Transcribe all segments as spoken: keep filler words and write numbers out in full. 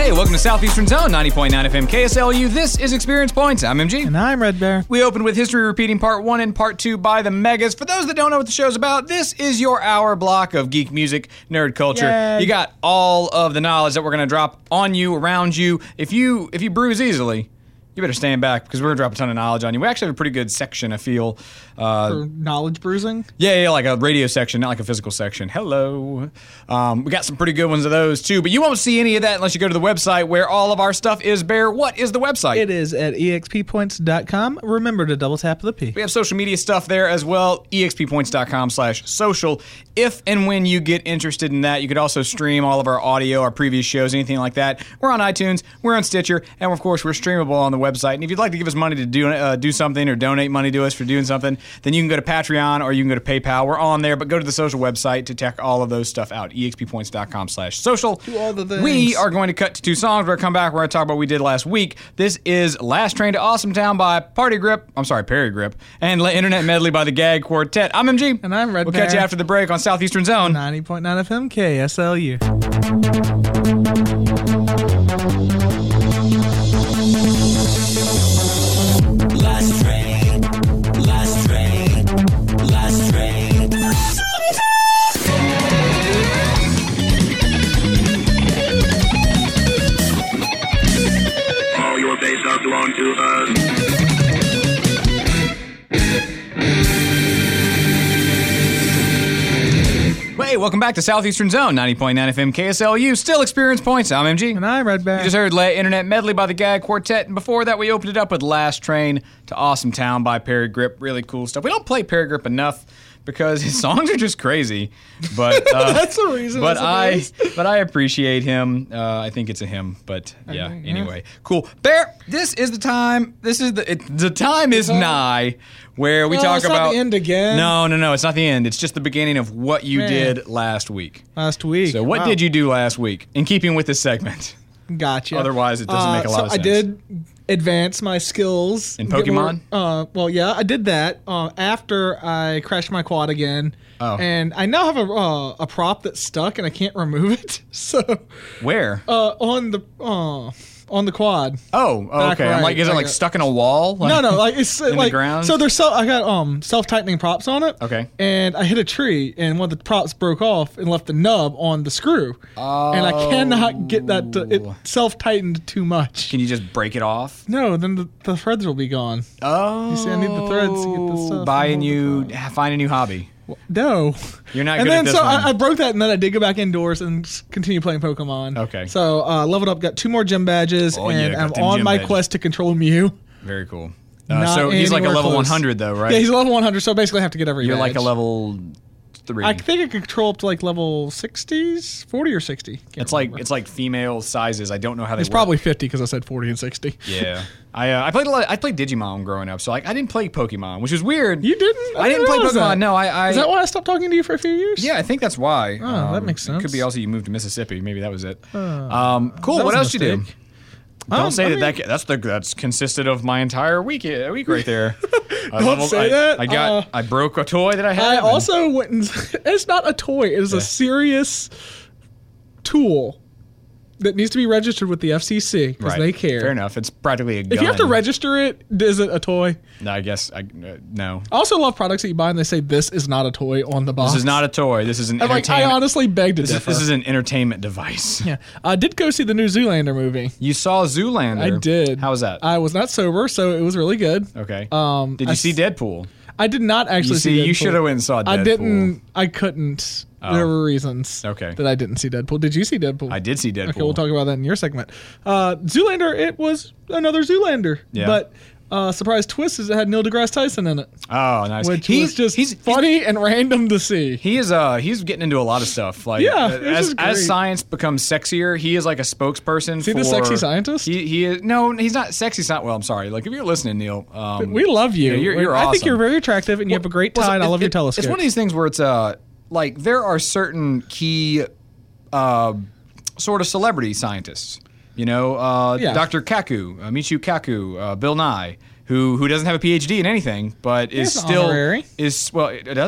Hey, welcome to Southeastern Zone, ninety point nine F M K S L U. This is Experience Points. I'm M G. And I'm Red Bear. We opened with History Repeating Part one and Part two by the Megas. For those that don't know what the show's about, this is your hour block of geek music, nerd culture. Yay. You got all of the knowledge that we're going to drop on you, around you. If you if you bruise easily, you better stand back because we're going to drop a ton of knowledge on you. We actually have a pretty good section, I feel. Uh, For knowledge bruising? Yeah, yeah, like a radio section, not like a physical section. Hello. Um, we got some pretty good ones of those, too. But you won't see any of that unless you go to the website where all of our stuff is. Bear, what is the website? It is at e x p points dot com. Remember to double tap the P. We have social media stuff there as well, e x p points dot com slash social. If and when you get interested in that, you could also stream all of our audio, our previous shows, anything like that. We're on iTunes, we're on Stitcher, and of course, we're streamable on the website. And if you'd like to give us money to do uh, do something or donate money to us for doing something, then you can go to Patreon or you can go to PayPal. We're on there, but go to the social website to check all of those stuff out, e x p points dot com slash social. Do all the things. We are going to cut to two songs. We're going to come back. We're going to talk about what we did last week. This is Last Train to Awesome Town by Party Grip. I'm sorry, Perry Grip. And La Internet Medley by the Gag Quartet. I'm M G. And I'm Red We'll Bear. catch you after the break on Southeastern Zone. ninety point nine F M K S L U. Last train, last train, last train. All your days are belong to us. Hey, welcome back to Southeastern Zone, ninety point nine F M K S L U. Still Experience Points. I'm M G. And I'm Red Bear. You just heard La Internet Medley by the Gag Quartet, and before that we opened it up with Last Train to Awesome Town by Perry Grip. Really cool stuff. We don't play Perry Grip enough because his songs are just crazy, but uh, That's the reason. But I I, suppose. but I appreciate him. Uh, I think it's a him. But yeah. think, yeah. Anyway, cool. Bear, this is the time. This is the it, the time is time? nigh where we No, talk it's not about the end again. No, no, no. It's not the end. It's just the beginning of what you Man. did last week. Last week. So what Wow. did you do last week in keeping with this segment? Gotcha. Otherwise, it doesn't Uh, make a lot so of I sense. did advance my skills. In get more- Pokemon? uh, well, yeah, I did that uh, after I crashed my quad again. Oh. And I now have a uh, a prop that's stuck and I can't remove it. So Where? uh, on the uh, on the quad. oh, oh, back okay. I'm right, like, is it like like a- stuck in a wall? Like, No, no, like it's in the like ground? so. There's so I got um self tightening props on it. Okay. And I hit a tree, and one of the props broke off and left the nub on the screw. Oh. And I cannot get that. To, it self tightened too much. Can you just break it off? No, then the, the threads will be gone. Oh, You see, I need the threads to get the stuff. Buy a and hold new, the prop. find a new hobby. No. You're not And good then at this so one. I, I broke that, and then I did go back indoors and s- continue playing Pokemon. Okay. So uh, leveled up, got two more gym badges, Oh, yeah, and got I'm them on gym my badges. quest to control Mew. Very cool. Uh, Not so he's like a anywhere level close. one hundred though, right? Yeah, he's a level one hundred, so basically I have to get every You're like a badge. level three. I think I could control up to like level sixties, forty or sixty. Can't it's like remember. it's like female sizes. I don't know how they It's work. probably fifty because I said forty and sixty. Yeah. I uh, I played a lot. I played Digimon growing up, so like I didn't play Pokemon, which is weird. You didn't? I didn't play realize Pokemon. that. No, I. I Is that why I stopped talking to you for a few years? Yeah, I think that's why. Oh, that makes It could sense. be also you moved to Mississippi. Maybe that was it. um, cool. that What was a else you do? mistake. Don't Um, say I that, mean- that. That's the that's consisted of my entire week. uh, Week right there. I Don't say I, that. I got. Uh, I broke a toy that I had. I and- also went and it's not a toy. It is Yeah. a serious tool that needs to be registered with the F C C because Right. they care. Fair enough. It's practically a gun. If you have to register it, is it a toy? No, I guess I uh, no. I also love products that you buy and they say this is not a toy on the box. This is not a toy. This is an I'm like, I entertainment. honestly beg to this, is, differ. this is an entertainment device. yeah, I did go see the new Zoolander movie. You saw Zoolander. I did. How was that? I was not sober, so it was really good. okay. Um, Did I you see s- Deadpool? I did not actually You see, see. you Deadpool. should have went and saw Deadpool. I didn't. I couldn't. Oh. There were reasons. Okay. That I didn't see Deadpool. Did you see Deadpool? I did see Deadpool. Okay, we'll talk about that in your segment. Uh, Zoolander. It was another Zoolander. Yeah. But uh, surprise twist is it had Neil deGrasse Tyson in it, Oh, nice. which he's was just he's, he's funny and random to see. He is uh he's getting into a lot of stuff. Like Yeah, uh, this as is as great. science becomes sexier, he is like a spokesperson See for the sexy scientist? He he is no, he's not sexy. Not well. I'm sorry. Like if you're listening, Neil, um, We love you. yeah, you're, you're I think awesome. you're very attractive and you have a great Well, tie. and I it- love your it- telescope. It's one of these things where it's uh like there are certain key uh sort of celebrity scientists. You know, uh, Yeah. Doctor Kaku, uh, Michio Kaku, uh, Bill Nye, who who doesn't have a P H D in anything, but is has an still honorary. is well, does he?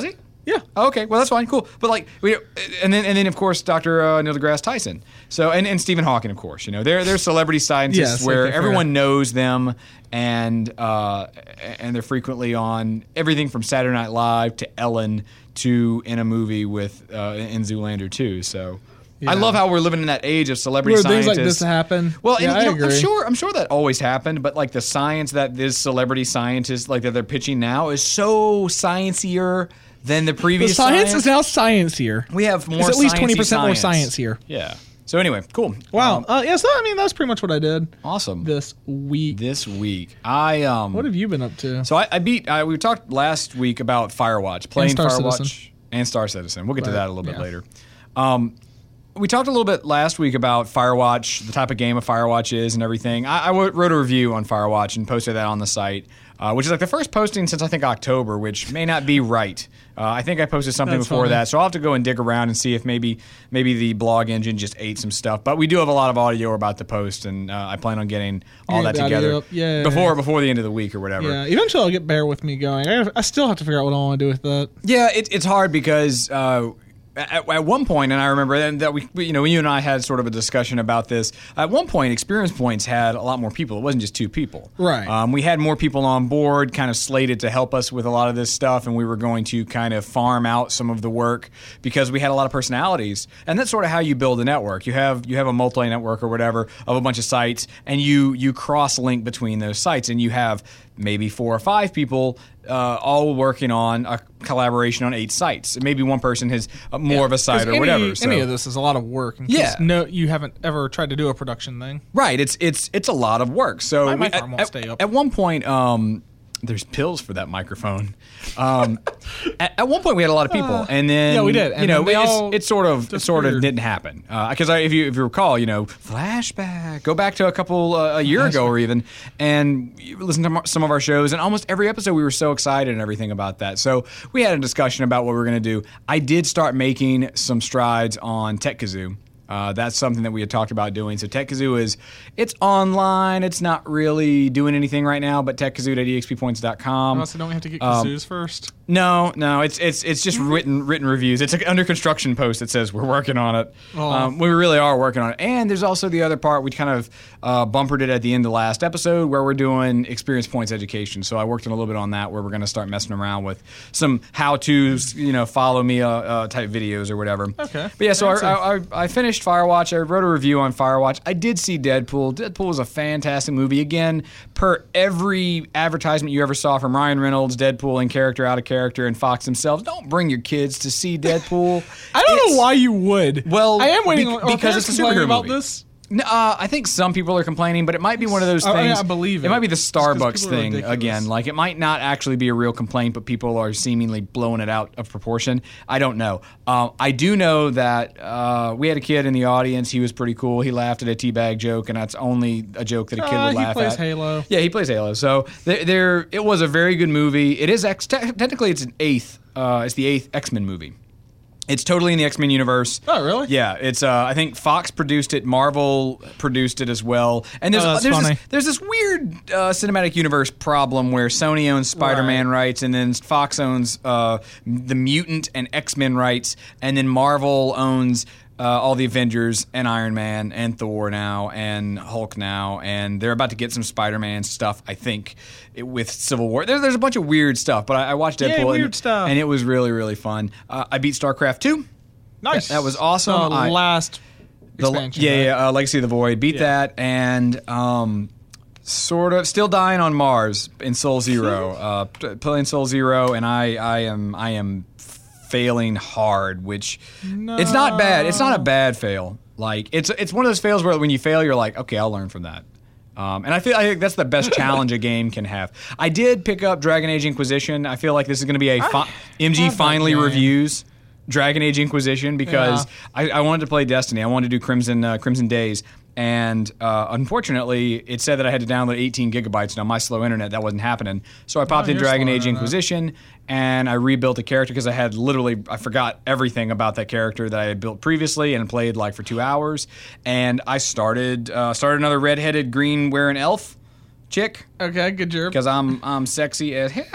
Yeah. Oh, okay. Well, that's fine. Cool. But like, we, and then and then of course Doctor Uh, Neil deGrasse Tyson. So and, and Stephen Hawking, of course. You know, they're they're celebrity scientists Yes, where okay, everyone fair. knows them, and uh, and they're frequently on everything from Saturday Night Live to Ellen to in a movie with uh, in Zoolander too. So. I Yeah. love how we're living in that age of celebrity Where scientists. things like this happen. Well, Yeah, and, I you know, I'm agree. sure I'm sure that always happened, but like the science that this celebrity scientist like that they're pitching now is so sciencier than the The previous science is now science here. We have more. It's at least sciencey twenty percent more science. science here. Yeah. So anyway, cool. Wow. Um, uh, yeah, so I mean, that's pretty much what I did awesome. this week. This week, I um. What have you been up to? So I, I beat. I, we talked last week about Firewatch, playing Star Firewatch, Citizen. and Star Citizen. We'll get to Right, that a little bit yeah. later. Um, we talked a little bit last week about Firewatch, the type of game a Firewatch is, and everything. I, I w- wrote a review on Firewatch and posted that on the site, uh, which is like the first posting since I think October, which may not be right. Uh, I think I posted something That's before funny. that, so I'll have to go and dig around and see if maybe maybe the blog engine just ate some stuff. But we do have a lot of audio about the post, and uh, I plan on getting all Get that the audio together up. Yeah. before before the end of the week or whatever. Yeah, eventually I'll get Bear With Me going. I, I still have to figure out what I want to do with that. Yeah, it, it's hard because uh, at, at one point, and I remember then that we, we- you know, you and I had sort of a discussion about this. At one point, Experience Points had a lot more people. It wasn't just two people. Right. Um, we had more people on board, kind of slated to help us with a lot of this stuff, and we were going to kind of farm out some of the work because we had a lot of personalities. And that's sort of how you build a network. You have you have a multi-network or whatever of a bunch of sites, and you you cross-link between those sites, and you have maybe four or five people uh, all working on a collaboration on eight sites. Maybe one person has uh, more of a site or any, whatever. So. Any of this is a lot of work. In case Yeah. No, you haven't ever tried to do a production thing. Right, it's it's it's a lot of work. So My- my we- farm won't at, stay up. at one point, um, there's pills for that microphone. Um, at, at one point, we had a lot of people, and then yeah, we did. You And know, then they it's, all it sort of it sort of disappeared. didn't happen because I if you if you recall, you know, flashback, go back to a couple uh, a year ago or even, and you listen to mo- some of our shows, and almost every episode we were so excited and everything about that. So we had a discussion about what we were going to do. I did start making some strides on TechKazoo. Uh, that's something that we had talked about doing. So TechKazoo is, it's online. It's not really doing anything right now, but techkazoo dot e x p points dot com. Oh, so don't we have to get Um, kazoos first? No, no, it's it's it's just written written reviews. It's an under construction post that says we're working on it. Oh. Um, we really are working on it. And there's also the other part. We kind of uh, bumpered it at the end of the last episode where we're doing experience points education. So I worked on a little bit on that where we're going to start messing around with some how tos, you know, follow me uh, uh, type videos or whatever. Okay. But yeah, so Fancy. I, I, I finished Firewatch. I wrote a review on Firewatch. I did see Deadpool. Deadpool was a fantastic movie. Again, per every advertisement you ever saw from Ryan Reynolds, Deadpool in character, out of character, and Fox themselves, don't bring your kids to see Deadpool. I don't It's- know why you would. Well, I am waiting be- on, are because parents it's a complaining superhero about movie. this. No, uh, I think some people are complaining, but it might be one of those I- I- things. I believe it. might be the Just 'cause Starbucks people are thing ridiculous. again. Like it might not actually be a real complaint, but people are seemingly blowing it out of proportion. I don't know. Uh, I do know that uh, we had a kid in the audience. He was pretty cool. He laughed at a teabag joke, and that's only a joke that a kid Uh, would he laugh plays at. Halo. Yeah, he plays Halo. So there, there it was a very good movie. It is ex- te- technically it's an eighth. Uh, it's the eighth X-Men movie. It's totally in the X-Men universe. Oh, really? Yeah, it's. Uh, I think Fox produced it, Marvel produced it as well, and there's Oh, that's there's, funny. this, there's this weird uh, cinematic universe problem where Sony owns Spider-Man Right. rights, and then Fox owns uh, the Mutant and X-Men rights, and then Marvel owns. Uh, all the Avengers and Iron Man and Thor now and Hulk now, and they're about to get some Spider-Man stuff, I think, it, with Civil War. There, there's a bunch of weird stuff, but I, I watched Yay, Deadpool weird and, stuff. and it was really, really fun. Uh, I beat StarCraft two. Nice. That was awesome. The I- last The, expansion. yeah, right? yeah, uh, Legacy of the Void. Beat Yeah. that, and um, sort of still dying on Mars in Soul Zero. uh, p- playing Soul Zero, and I, I am, I am failing hard. Which it's not bad. It's not a bad fail. Like it's, it's one of those fails where when you fail, you're like, okay, I'll learn from that. Um, and I feel I think that's the best challenge a game can have. I did pick up Dragon Age Inquisition. I feel like this is going to be a fi- M G love that finally game. reviews Dragon Age Inquisition because Yeah. I, I wanted to play Destiny. I wanted to do Crimson uh, Crimson Days, and uh, unfortunately, it said that I had to download eighteen gigabytes. And on my slow internet, that wasn't happening. So I popped in you're Dragon slower Age than that. Inquisition, and I rebuilt the character because I had literally I forgot everything about that character that I had built previously and played like for two hours. And I started uh, started another redheaded green wearing elf chick Okay, good job. because I'm I'm sexy as hell,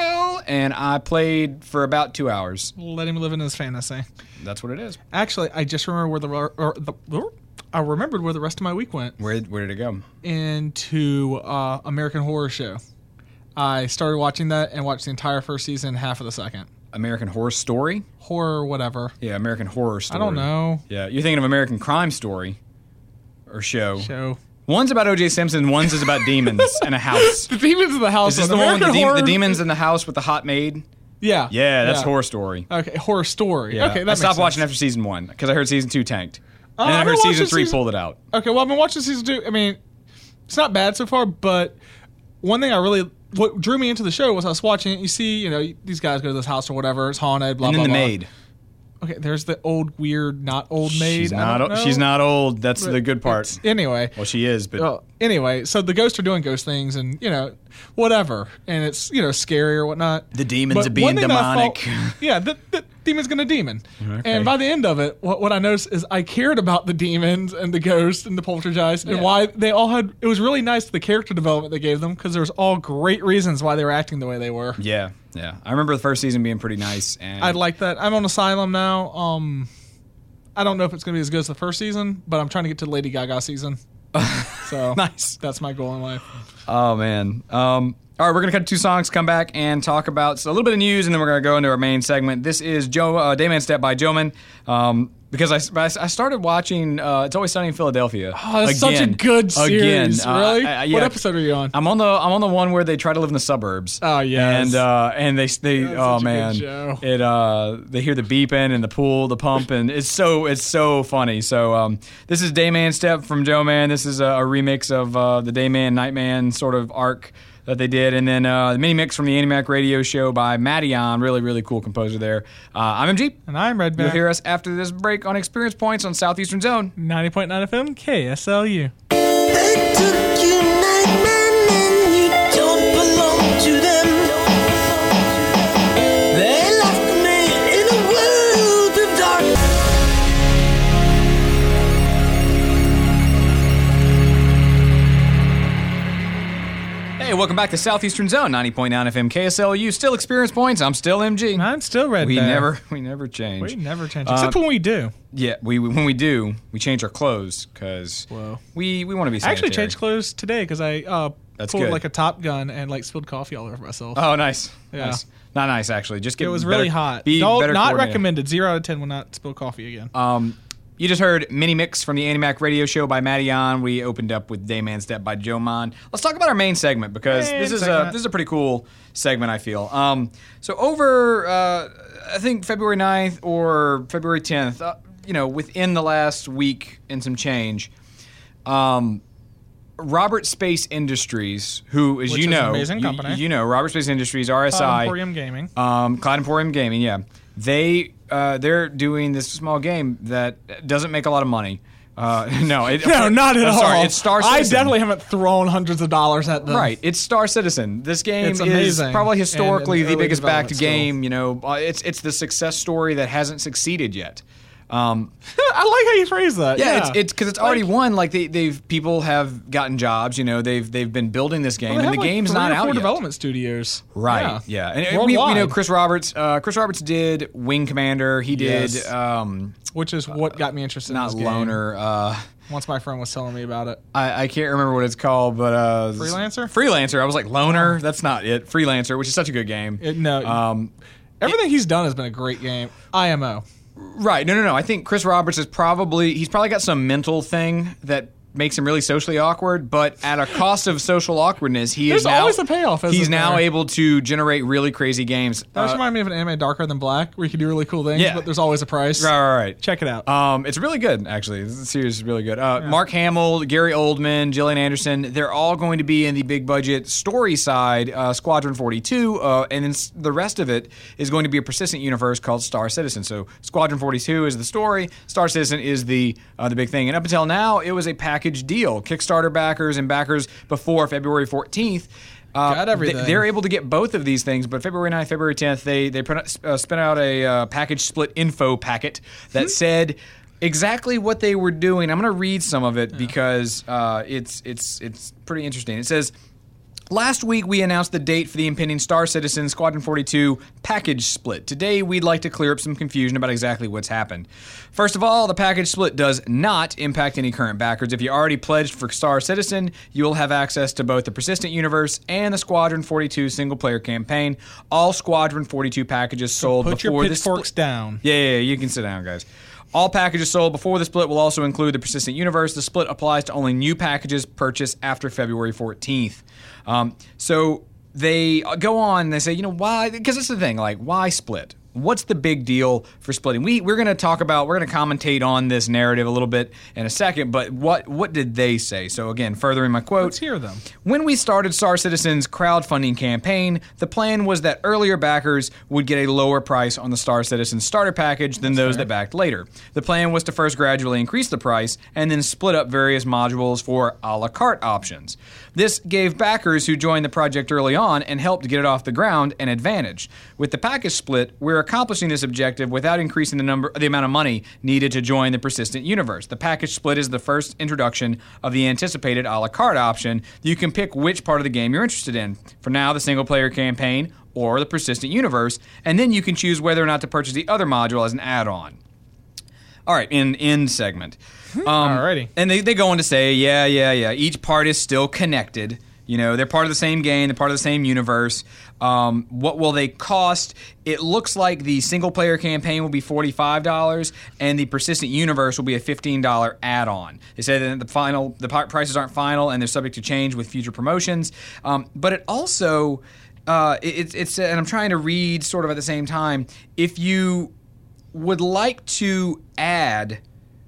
and I played for about two hours. Let him live in his fantasy. That's what it is. Actually, I just remember where the, or the I remembered where the rest of my week went. Where where did it go? Into uh, American Horror Show. I started watching that and watched the entire first season, half of the second. American Horror Story? Horror, whatever. Yeah, American Horror Story. I don't know. Yeah, you're thinking of American Crime Story or show. Show. One's about O J Simpson, one's is about demons and a house. The demons in the house. Is this the American one with the, horror? de- the demons in the house with the hot maid? Yeah. Yeah, that's Horror Story. Okay, Horror Story. Yeah. Okay, that I makes stopped sense. watching after season one because I heard season two tanked. Uh, and then I I've heard been season watching three season- pulled it out. Okay, well, I've been watching season two. I mean, it's not bad so far, but one thing I really, what drew me into the show was I was watching it. You see, you know, these guys go to this house or whatever. It's haunted, blah, And then blah, the blah. maid. Okay, there's the old, weird, not old maid. She's I not, don't o- know. she's not old. That's But the good part. it's- Anyway. Well, she is, but Well, anyway, so the ghosts are doing ghost things and, you know, whatever. And it's, you know, scary or whatnot. the demons But are being one thing that I demonic. thought- yeah, the, the demon's gonna demon. Okay. And by the end of it, what, what I noticed is I cared about the demons and the ghosts and the poltergeist and Yeah. why they all had. It was really nice the character development they gave them because there was all great reasons why they were acting the way they were. Yeah, yeah. I remember the first season being pretty nice. And I like that. I'm on Asylum now. Um, I don't know if it's gonna be as good as the first season, but I'm trying to get to the Lady Gaga season. So Nice. That's my goal in life. Oh man. Um, all right, we're gonna cut to two songs, come back, and talk about so a little bit of news, and then we're gonna go into our main segment. This is Joe uh, Dayman Step by Joeman. Um, because I, I started watching uh, It's Always Sunny in Philadelphia. Oh, it's such a again. good series. Again. Uh, really? I- I- yeah. What episode are you on? I'm on the I'm on the one where they try to live in the suburbs. Oh, yes. And uh, and they they That's oh such a good man, show. it uh they hear the beeping and the pool, the pump, and it's so it's so funny. So um this is Dayman Step from Joe Man. This is a, a remix of uh, the Dayman Nightman sort of arc that they did, and then uh, the mini mix from the Animac Radio Show by Maddyon, really really cool composer there. Uh, I'm M G. And I'm Red Bear. You'll hear us after this break on Experience Points on Southeastern Zone. ninety point nine F M, K S L U. They took you, Nightman, and you don't belong to them. They left me in a world of darkness. Hey, welcome back to Southeastern Zone, ninety point nine F M K S L U. Still Experience Points. I'm still M G. I'm still Red We Bear. never we never change. We never change. Uh, Except when we do. Yeah, we we- when we do, we change our clothes because Whoa. we we want to be I sanitary. actually changed clothes today because I uh, That's pulled good. like a Top Gun and like spilled coffee all over myself. Oh, nice. Yeah. Nice. Not nice actually. Just get it was better- really hot. Be Don't, better not coordinated. recommended. Zero out of ten will not spill coffee again. Um, you just heard Mini Mix from the Animac Radio Show by Maddyon. We opened up with Dayman Step by Joe Man. Let's talk about our main segment because Main this is a segment. this is a pretty cool segment, I feel. Um, so over, uh, I think February ninth or February tenth, uh, you know, within the last week and some change, um, Robert Space Industries, who, as Which you is an know, amazing you- company. you know, Robert Space Industries, R S I, Cloud Emporium Gaming. um, Cloud Emporium Gaming, yeah. They uh, they're doing this small game that doesn't make a lot of money. Uh, no, it, No, not at I'm all. Sorry, it's Star I Citizen. definitely haven't thrown hundreds of dollars at them. Right, it's Star Citizen. This game It's is amazing. probably And historically in the early biggest backed development still. game. You know, uh, it's it's the success story that hasn't succeeded yet. Um, I like how you phrase that. yeah, Yeah, it's it's because it's already won. Like they, they've people have gotten jobs. You know, they've they've been building this game, Well, they and have, the like, game's three not or out four yet. development studios. Right. Yeah. And we, we Worldwide. know Chris Roberts. Uh, Chris Roberts did Wing Commander. He did Yes. um, Which is what got me interested not in this game. Loner. Uh, Once my friend was telling me about it. I, I can't remember what it's called, but uh, Freelancer? Freelancer. I was like Loner. That's not it. Freelancer, which is such a good game. It- no. Um, Everything he's done has been a great game. I M O. right. No, no, no. I think Chris Roberts is probably he's probably got some mental thing that makes him really socially awkward, but at a cost of social awkwardness, he There's is now always a payoff, isn't he's now there? able to generate really crazy games. That Uh, reminds me of an anime Darker Than Black, where you can do really cool things, Yeah. but there's always a price. right, right, right. Check it out. Um, it's really good, actually. This series is really good. Uh, Mark Hamill, Gary Oldman, Gillian Anderson, they're all going to be in the big budget story side, uh, Squadron forty-two, uh, and then s- the rest of it is going to be a persistent universe called Star Citizen. So Squadron forty-two is the story, Star Citizen is the uh, the big thing. And up until now, it was a package deal. Kickstarter backers and backers before February fourteenth. Uh, Got everything. they- They're able to get both of these things, but February ninth, February tenth, they they put, out- uh, spent out a uh, package split info packet that said exactly what they were doing. I'm going to read some of it because uh, it's it's it's pretty interesting. It says, Last week, we announced the date for the impending Star Citizen Squadron forty-two package split. Today, we'd like to clear up some confusion about exactly what's happened. First of all, the package split does not impact any current backers. If you already pledged for Star Citizen, you will have access to both the Persistent Universe and the Squadron forty-two single-player campaign. All Squadron forty-two packages sold Put before your this pitchforks down. Yeah, yeah, yeah, you can sit down, guys. All packages sold before the split will also include the Persistent Universe. The split applies to only new packages purchased after February fourteenth. Um, so they go on and they say, you know, why? Because it's the thing, like, why split? What's the big deal for splitting? We, we're going to talk about, we're going to commentate on this narrative a little bit in a second, but what, what did they say? So again, furthering my quote. Let's hear them. When we started Star Citizen's crowdfunding campaign, the plan was that earlier backers would get a lower price on the Star Citizen starter package than those that backed later. The plan was to first gradually increase the price and then split up various modules for a la carte options. This gave backers who joined the project early on and helped get it off the ground an advantage. With the package split, we're accomplishing this objective without increasing the number, the amount of money needed to join the Persistent Universe. The package split is the first introduction of the anticipated a la carte option. You can pick which part of the game you're interested in. For now, the single-player campaign or the Persistent Universe, and then you can choose whether or not to purchase the other module as an add-on. All right, in end segment. Um, Alrighty. And they, they go on to say, yeah, yeah, yeah, each part is still connected. You know, they're part of the same game, they're part of the same universe. Um, what will they cost? It looks like the single-player campaign will be forty-five dollars, and the Persistent Universe will be a fifteen dollars add-on. They say that the final, the prices aren't final, and they're subject to change with future promotions. Um, but it also, uh, it, it's, and I'm trying to read sort of at the same time, if you would like to add...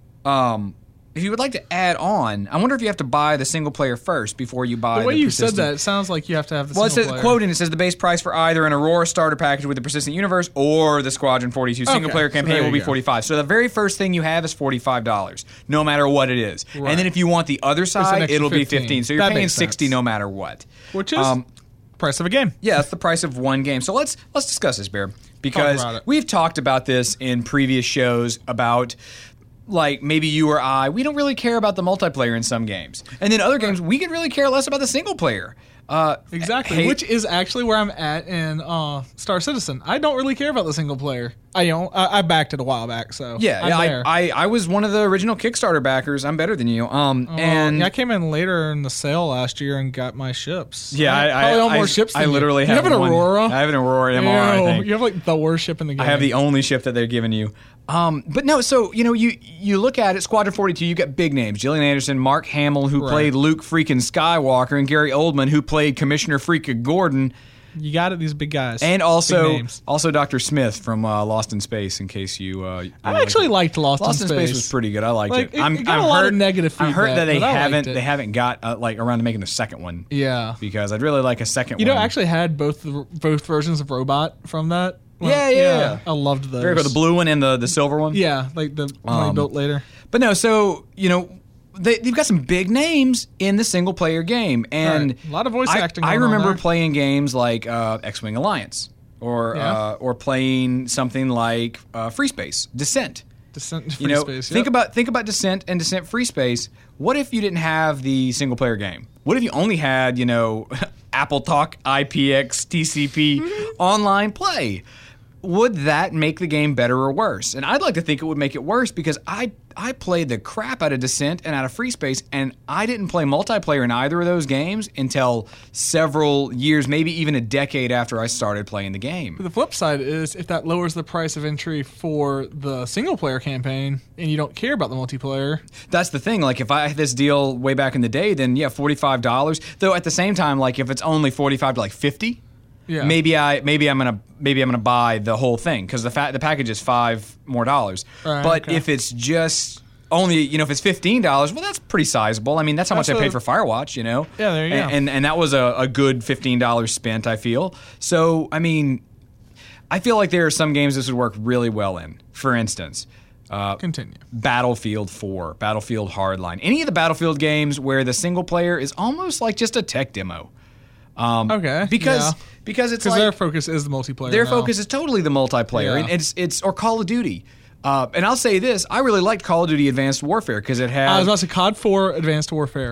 Um, If you would like to add on, I wonder if you have to buy the single player first before you buy the The way you Persistent. said that, it sounds like you have to have the Well, it single says, player. quoting, it says the base price for either an Aurora starter package with the Persistent Universe or the Squadron forty-two single player so campaign there will you be go. forty-five dollars. So the very first thing you have is forty-five dollars, no matter what it is. Right. And then if you want the other an side, extra it'll be fifteen. fifteen. So you're That paying makes sixty sense. no matter what. Which is Um, price of a game. Yeah, that's the price of one game. So let's let's discuss this, Bear, because about it. we've talked about this in previous shows about, like, maybe you or I, we don't really care about the multiplayer in some games. And then other games, we could really care less about the single player. Uh, Exactly, hey- which is actually where I'm at in uh, Star Citizen. I don't really care about the single player. I you know I, I backed it a while back, so Yeah, I'm yeah there. I, I I was one of the original Kickstarter backers. I'm better than you. Um, Uh, and yeah, I came in later in the sale last year and got my ships. yeah, I, I, probably own I, more ships. I Than literally you. have, You have an one. Aurora. I have an Aurora M R. I Ew, think you have like the worst ship in the game. I have the only ship that they've given you. Um, but no, so you know, you you look at it, Squadron forty-two. You got big names: Gillian Anderson, Mark Hamill, who Right. played Luke freaking Skywalker, and Gary Oldman, who played Commissioner Freaking Gordon, You got it. These big guys and Big also names. also Doctor Smith from uh, Lost in Space. In case you, uh, you I like actually it. liked Lost, Lost in in Space. Space was pretty good. I liked Like, it. it- I'm, it got I'm a lot heard, of negative I've heard that feedback, they but I liked haven't it. they haven't got uh, like around to making the second one. Yeah. Because I'd really like a second You one. know, I actually had both the, both versions of Robot from that. Yeah, yeah, yeah. I loved those. Very good. The blue one and the the silver one. Yeah, like the one I Um, built later. But no, so you know, they, they've got some big names in the single player game, and Right. A lot of voice I, acting I going on remember there. playing games like uh, X-Wing Alliance, or Yeah. uh, or playing something like uh, Free Space Descent. Descent into You Free know, Space. think yep. about think about Descent and Descent Free Space. What if you didn't have the single player game? What if you only had, you know, Apple Talk, I P X, T C P online play? Would that make the game better or worse? And I'd like to think it would make it worse, because I I played the crap out of Descent and out of Free Space, and I didn't play multiplayer in either of those games until several years, maybe even a decade after I started playing the game. The flip side is if that lowers the price of entry for the single player campaign and you don't care about the multiplayer. That's the thing. Like, if I had this deal way back in the day, then yeah, forty-five dollars. Though at the same time, like, if it's only forty-five to like fifty, Yeah. maybe I maybe I'm gonna maybe I'm gonna buy the whole thing, because the fa- the package is five more dollars. Right, but okay. if it's just only, you know, if it's fifteen dollars, well, that's pretty sizable. I mean, that's how much That's I paid a- for Firewatch. You know. Yeah, there you and, go. And and that was a, a good fifteen dollars spent, I feel. So I mean, I feel like there are some games this would work really well in. For instance. Uh, Continue. Battlefield four, Battlefield Hardline, any of the Battlefield games where the single player is almost like just a tech demo. Um, Okay, Because yeah. because it's Because like their focus is the multiplayer. their now. focus is totally the multiplayer, Yeah. and it's it's or Call of Duty. Uh, and I'll say this: I really liked Call of Duty Advanced Warfare because it had I was about to say C O D four Advanced Warfare.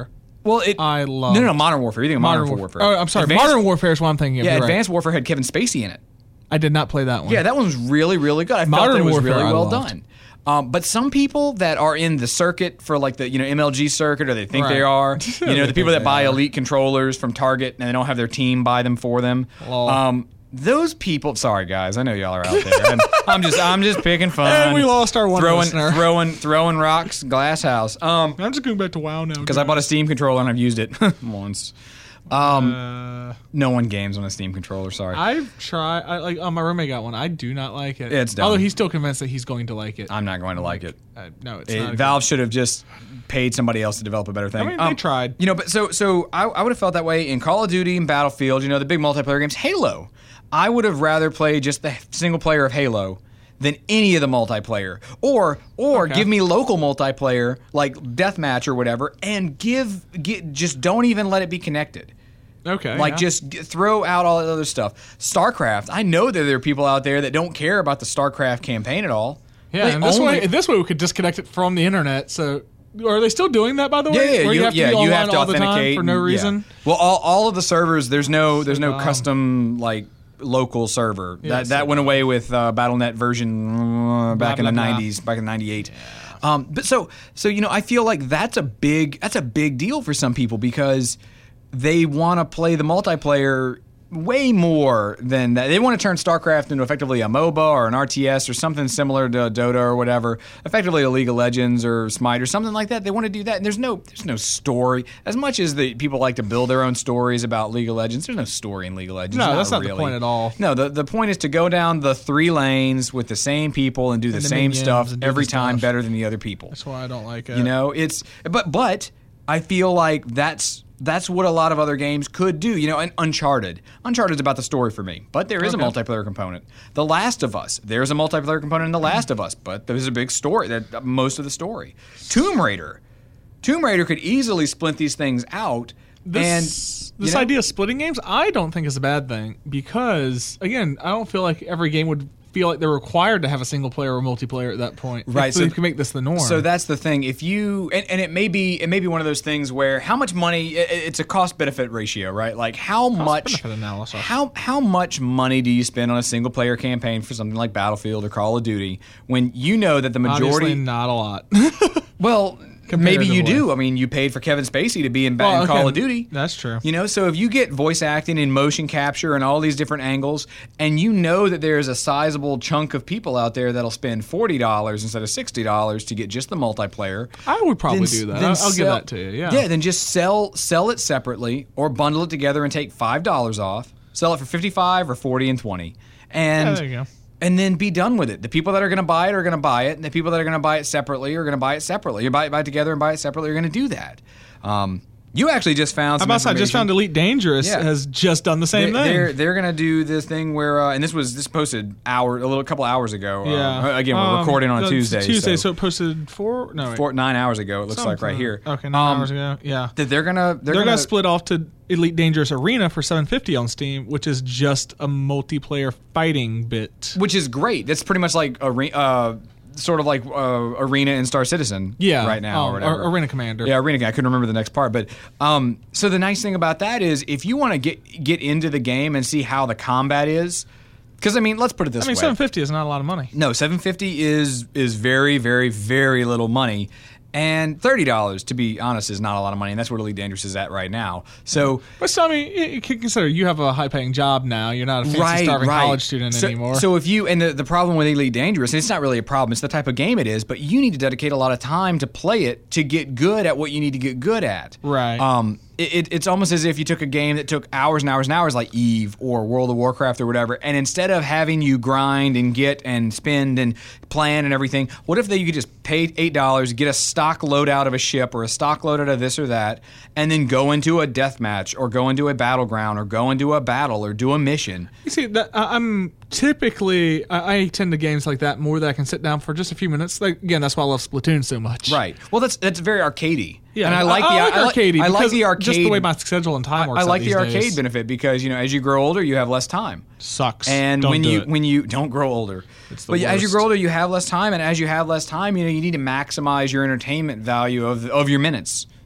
Well, it. I love. No, no, no, Modern Warfare. You think of Modern, Modern Warfare? Oh, I'm sorry. Advanced, Modern Warfare is what I'm thinking of. Yeah, You're right. Advanced Warfare had Kevin Spacey in it. I did not play that one. Yeah, that one was really, really good. I felt Modern that it was Warfare really I well loved. done. Um, but some people that are in the circuit for like the you know M L G circuit, or they think they Right. are, you know, They the people think that buy they are. Elite controllers from Target and they don't have their team buy them for them. Lol. Um, those people. Sorry, guys. I know y'all are out there. And I'm just, I'm just picking fun. And we lost our one throwing, listener. throwing, throwing rocks, glass house. Um, I'm just going back to WoW now. because I bought a Steam controller and I've used it once. Um, Uh, no one games on a Steam controller. Sorry. I've tried. I, like, oh, my roommate got one. I do not like it. It's dumb. Although he's still convinced that he's going to like it. I'm not going to like it. Uh, no, it's It- not. a Valve should have just paid somebody else to develop a better thing. I mean, they tried. You know, but so so I, I would have felt that way in Call of Duty and Battlefield. You know, the big multiplayer games. Halo. I would have rather played just the single player of Halo than any of the multiplayer, or or Okay. give me local multiplayer like deathmatch or whatever, and give get just don't even let it be connected. Okay. Like, yeah. just g- throw out all that other stuff. StarCraft. I know that there are people out there that don't care about the StarCraft campaign at all. Yeah, They and this only- way, this way we could disconnect it from the internet. So, are they still doing that? By the way, Yeah, yeah, Where you, you have to yeah, be you online have to all the time authenticate for no and- reason. yeah. Well, all, all of the servers, there's no there's no dumb. custom like local server. Yeah, that so that went away with uh, Battle Net version uh, back Blah, in the blah, blah. nineties, back in ninety-eight. Um, but so so you know, I feel like that's a big that's a big deal for some people because they want to play the multiplayer way more than that. They want to turn StarCraft into effectively a MOBA or an R T S or something similar to Dota or whatever, effectively a League of Legends or Smite or something like that. They want to do that, and there's no there's no story. As much as the people like to build their own stories about League of Legends, there's no story in League of Legends. No, that's not the really. point at all. No, the the point is to go down the three lanes with the same people and do the And the same minions stuff and do every the time stuff. better than the other people. That's why I don't like it. You know, it's but but I feel like that's that's what a lot of other games could do. You know, and Uncharted. Uncharted's about the story for me, but there is a Okay. multiplayer component. The Last of Us. There's a multiplayer component in The Last of Us, but there's a big story. That most of the story. Tomb Raider. Tomb Raider could easily splint these things out. This, and this you know, idea of splitting games, I don't think is a bad thing because, again, I don't feel like every game would feel like they're required to have a single player or multiplayer at that point. Right, So so- you can make this the norm. So that's the thing. If you and, and it may be it may be one of those things where how much money it, it's a cost benefit ratio, right? Like how much benefit analysis. how how much money do you spend on a single player campaign for something like Battlefield or Call of Duty when you know that the majority Obviously not a lot. well maybe you comparatively. do. I mean, you paid for Kevin Spacey to be in, Well, in Call okay, of Duty. That's true. You know, so if you get voice acting and motion capture and all these different angles, and you know that there's a sizable chunk of people out there that'll spend forty dollars instead of sixty dollars to get just the multiplayer, I would probably then- do that. then I'll, I'll give sell- that to you. Yeah. Yeah, then just sell sell it separately or bundle it together and take five dollars off. Sell it for fifty-five or forty and twenty. And Yeah, there you go. and then be done with it. The people that are going to buy it are going to buy it, and the people that are going to buy it separately are going to buy it separately. You buy it, buy it together and buy it separately, you're going to do that. Um, you actually just found How some about I just information. found Elite Dangerous Yeah. has just done the same They're, thing. they're they're gonna do this thing where, uh, and this was this posted hour a little couple hours ago. Uh, yeah. again, we're Um, recording on a it's Tuesday. Tuesday, so, so, it posted four. No, wait. four, nine hours ago. It looks like right Something. here. Okay, nine Um, hours ago. Yeah. That they're gonna they're, They're, gonna, gonna, split off to Elite Dangerous Arena for seven fifty on Steam, which is just a multiplayer fighting bit. which is great. That's pretty much like a uh, sort of like uh, Arena and Star Citizen. Yeah, right now um, or whatever. Ar- Arena Commander. Yeah, Arena. I couldn't remember the next part, but um, so the nice thing about that is if you want to get get into the game and see how the combat is, because I mean, let's put it this I mean, way. seven fifty is not a lot of money. No, seven fifty is is very, very, very little money, and thirty dollars, to be honest, is not a lot of money, and that's where Elite Dangerous is at right now. So, But still, I mean, you you can consider you have a high-paying job now. You're not a fancy, right, starving right. college student so, anymore. So if you and the, the problem with Elite Dangerous, and it's not really a problem, it's the type of game it is, but you need to dedicate a lot of time to play it to get good at what you need to get good at. Right. Um. It, it, it's almost as if you took a game that took hours and hours and hours, like Eve or World of Warcraft or whatever, and instead of having you grind and get and spend and plan and everything, what if they, you could just pay eight dollars, get a stock loadout of a ship or a stock loadout of this or that, and then go into a death match or go into a battleground or go into a battle or do a mission? You see, that, I- I'm typically I, I tend to games like that more that I can sit down for just a few minutes. Like, again, that's why I love Splatoon so much. Right. Well, that's that's very arcadey. Yeah, and I like the I, like I, arcadey. I like because the arcade. Just the way my schedule and time works. I out like the these arcade days. benefit because you know as you grow older, you have less time. Sucks. And Don't when do you it. when you don't grow older, It's the but as you worst. grow older, you have less time, and as you have less time, you know you need to maximize your entertainment value of of your minutes.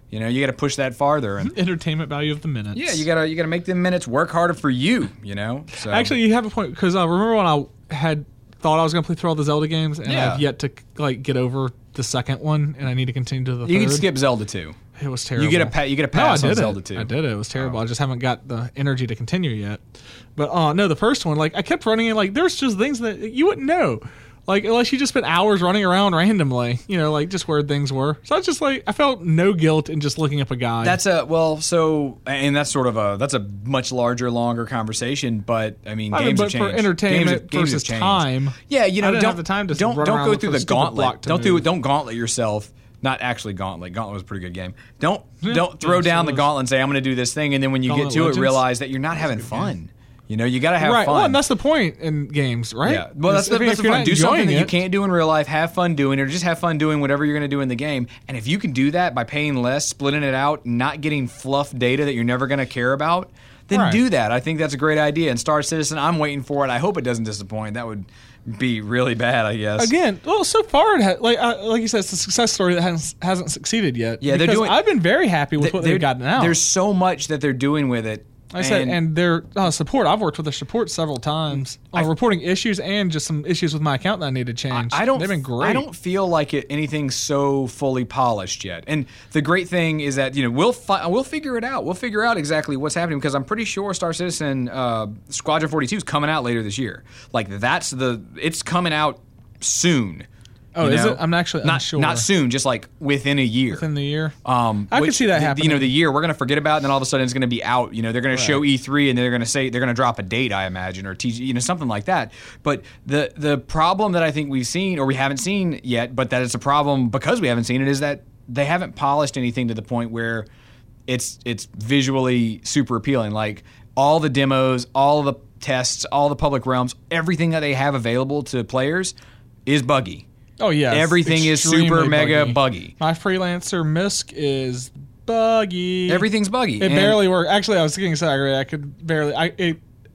You know, you got to push that farther. And Entertainment value of the minutes. yeah, you gotta you gotta make them minutes work harder for you. You know. So. Actually, you have a point because I uh, remember when I had thought I was going to play through all the Zelda games, and Yeah. I've yet to like get over the second one, and I need to continue to the you third. can skip Zelda two. It was terrible. You get a pa- you get a No, I pass did on it. Zelda two. I did it. It was terrible. Oh. I just haven't got the energy to continue yet. But uh, no, the first one, like I kept running in, like there's just things that you wouldn't know, like unless you just spent hours running around randomly, you know, like just where things were. So I was just like I felt no guilt in just looking up a guide. That's a well, so and that's sort of a that's a much larger, longer conversation. But I mean, I mean, games but have for changed. entertainment games have, games versus have changed. time. Yeah, you know, I didn't don't have the time to don't run don't around go look through for the the stupid gauntlet. block to Don't do move. don't gauntlet yourself. Not actually gauntlet. Gauntlet was a pretty good game. Don't Yeah, don't throw yeah, down so the was. gauntlet and say I'm going to do this thing, and then when you Gauntlet get to Legends? it, realize that you're not having fun. You know, you got to have right. fun. Well, and that's the point in games, right? Yeah. Well, that's If- the, if that's the you're fun. not Do something enjoying that you it- can't do in real life. Have fun doing it, or just have fun doing whatever you're going to do in the game. And if you can do that by paying less, splitting it out, not getting fluff data that you're never going to care about, then Right. do that. I think that's a great idea. And Star Citizen, I'm waiting for it. I hope it doesn't disappoint. That would be really bad, I guess. Again, well, so far it ha- like uh, like you said, it's a success story that hasn't hasn't succeeded yet. Yeah, they're because doing- I've been very happy with Th- what they're- they've gotten out. There's so much that they're doing with it. I said, and their uh, support. I've worked with their support several times on reporting issues and just some issues with my account that I need to change. I don't. They've been great. I don't feel like it anything's so fully polished yet. And the great thing is that you know we'll fi- we'll figure it out. We'll figure out exactly what's happening because I'm pretty sure Star Citizen uh, Squadron forty-two is coming out later this year. Like that's the it's coming out soon. Oh, you is know? it? I'm actually not unsure. not soon, just like within a year. Within the year. Um, I could which, see that the- happening. You know, the year we're going to forget about, it, and then all of a sudden it's going to be out. You know, they're going to show Right. E three, and they're going to say they're going to drop a date, I imagine, or T G, you know, something like that. But the the problem that I think we've seen, or we haven't seen yet, but that it's a problem because we haven't seen it, is that they haven't polished anything to the point where it's it's visually super appealing. Like all the demos, all the tests, all the public realms, everything that they have available to players is buggy. Oh yeah, it's Everything is super extremely mega buggy. My freelancer Misk is buggy. Everything's buggy. It And- barely worked. Actually, I was getting excited. I could barely. I it,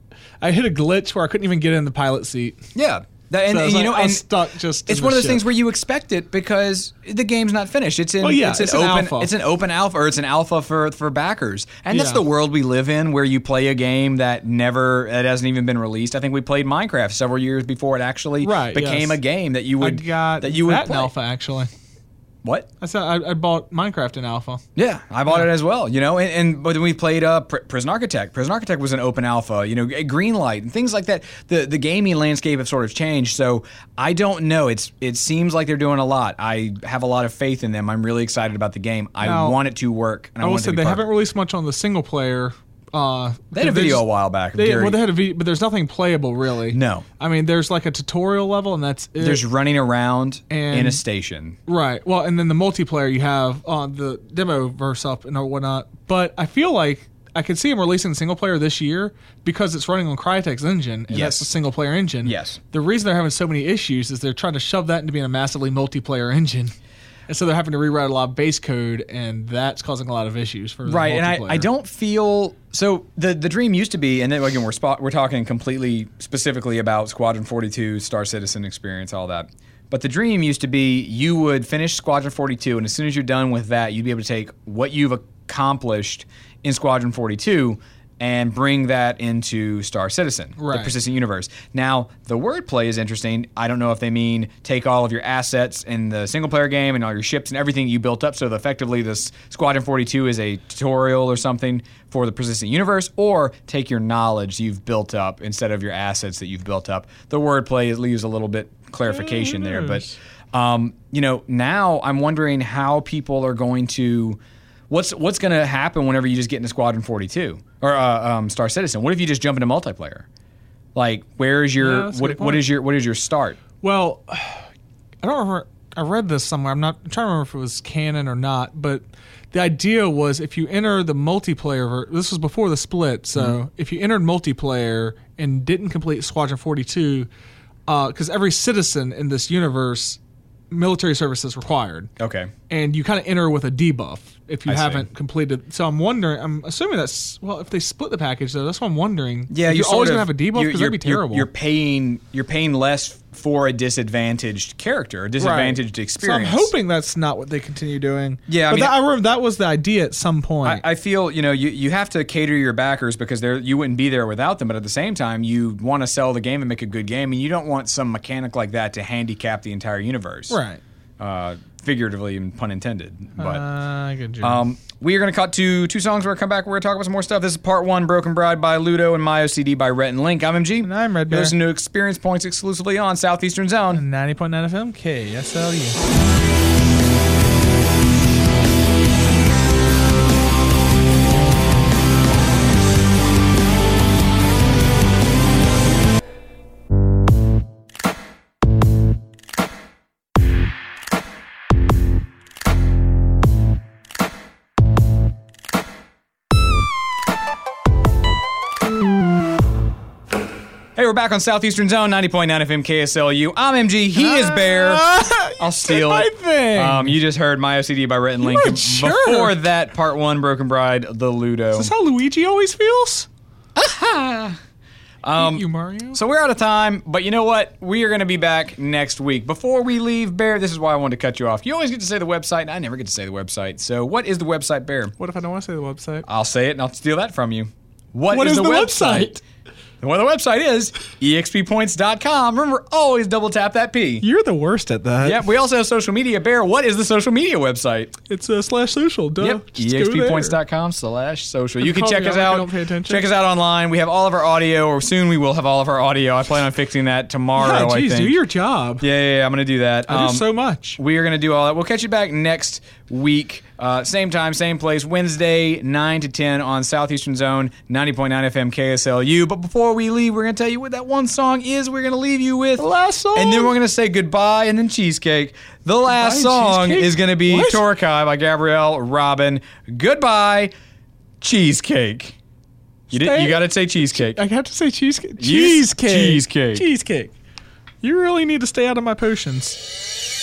I hit a glitch where I couldn't even get in the pilot seat. Yeah. That, and, So I was and, you like, know, I and was stuck just. it's in one the of those ship. things where you expect it because the game's not finished. It's in Well, yeah, it's an it's an open alpha. it's an open alpha or it's an alpha for for backers. And that's Yeah. the world we live in where you play a game that never that hasn't even been released. I think we played Minecraft several years before it actually Right, became yes. a game that you I would got that you would that in play. alpha actually. What? I said I, I bought Minecraft in alpha. Yeah, I bought it as well. You know, and, and but then we played uh, Pr- Prison Architect. Prison Architect was an open alpha. You know, Greenlight and things like that. The the gaming landscape have sort of changed. So I don't know. It's it seems like they're doing a lot. I have a lot of faith in them. I'm really excited about the game. I Now, want it to work. And I, I will want it say to be they perfect. haven't released much on the single player. Uh, They had a they video just- a while back. of They, Gary. well, they had a video, but there's nothing playable really. No. I mean, there's like a tutorial level, and that's it. There's running around And- in a station. Right. Well, and then the multiplayer you have on the demo verse up and whatnot. But I feel like I could see them releasing single player this year because it's running on Crytek's engine, and Yes. that's the single player engine. Yes. The reason they're having so many issues is they're trying to shove that into being a massively multiplayer engine. And so they're having to rewrite a lot of base code, and that's causing a lot of issues for the Right, and I, multiplayer. I don't feel so. The the dream used to be, and then again we're spot, we're talking completely specifically about Squadron forty-two, Star Citizen experience, all that. But the dream used to be you would finish Squadron forty-two, and as soon as you're done with that, you'd be able to take what you've accomplished in Squadron forty-two and bring that into Star Citizen, the Right. persistent universe. Now, the wordplay is interesting. I don't know if they mean take all of your assets in the single-player game and all your ships and everything you built up, so that effectively this Squadron forty-two is a tutorial or something for the persistent universe, or take your knowledge you've built up instead of your assets that you've built up. The wordplay leaves a little bit clarification there, but um, you know, now I'm wondering how people are going to. What's what's going to happen whenever you just get into Squadron forty-two or uh, um, Star Citizen? What if you just jump into multiplayer? Like, where's Yeah, your that's a what? good What point. is your what is your start? Well, I don't remember. I read this somewhere. I'm not I'm trying to remember if it was canon or not, but the idea was if you enter the multiplayer, ver- this was before the split, so Mm-hmm. if you entered multiplayer and didn't complete Squadron forty-two, because every citizen in this universe, military service is required. Okay. and you kind of enter with a debuff if you I see. haven't completed. So I'm wondering. I'm assuming that's well. If they split the package, though, that's what I'm wondering. Yeah, you're you always sort gonna of- have a debuff you're- because that'd be you're- terrible. You're paying you're paying less for a disadvantaged character, a disadvantaged experience. So I'm hoping that's not what they continue doing. Yeah, I but mean- that, I remember that was the idea at some point. I, I feel you know you, you have to cater your backers because they're you wouldn't be there without them. But at the same time, you want to sell the game and make a good game, and you don't want some mechanic like that to handicap the entire universe. right. Uh, figuratively and pun intended. But Uh, good job. um, we are going to cut to two songs. We're going to come back. We're going to talk about some more stuff. This is part one, Broken Bride by Ludo and My O C D by Rhett and Link. I'm M G. And I'm Red You're Bear. listening to Experience Points exclusively on Southeastern Zone. ninety point nine F M, K S L U. Hey, we're back on Southeastern Zone, ninety point nine F M K S L U. I'm M G. He is Bear. I'll steal my it. thing. Um, you just heard My O C D by Rhett and Link. a jerk. Before that, part one, Broken Bride, the Ludo. Is this how Luigi always feels? um, you Mario. So we're out of time, but you know what? We are going to be back next week. Before we leave, Bear, this is why I wanted to cut you off. You always get to say the website, and I never get to say the website. So what is the website, Bear? What if I don't want to say the website? I'll say it, and I'll steal that from you. What, What is, is the, the website? website? Well, the website is E X P points dot com. Remember, always double tap that P. You're the worst at that. Yep, we also have social media. Bear, what is the social media website? It's uh, slash social. Duh. Yep, Just E X go P there. points dot com slash social. You can Call check me us out like I out. don't pay attention. Check us out online. We have all of our audio, or soon we will have all of our audio. I plan on fixing that tomorrow, Yeah, I geez, think. do your job. yeah, yeah, yeah, I'm going to do that. I Um, do so much. We are going to do all that. We'll catch you back next week. Uh, same time, same place, Wednesday, nine to ten on Southeastern Zone, ninety point nine F M K S L U. But before we leave, we're going to tell you what that one song is. We're going to leave you with. The last song. And then we're going to say goodbye and then cheesecake. The last and song cheesecake? is going to be What? Torakai by Gabrielle Robin. Goodbye, cheesecake. You, did, Stay- you got to say cheesecake. I have to say cheesecake. Yes, Cheesecake. cheesecake. Cheesecake. You really need to stay out of my potions.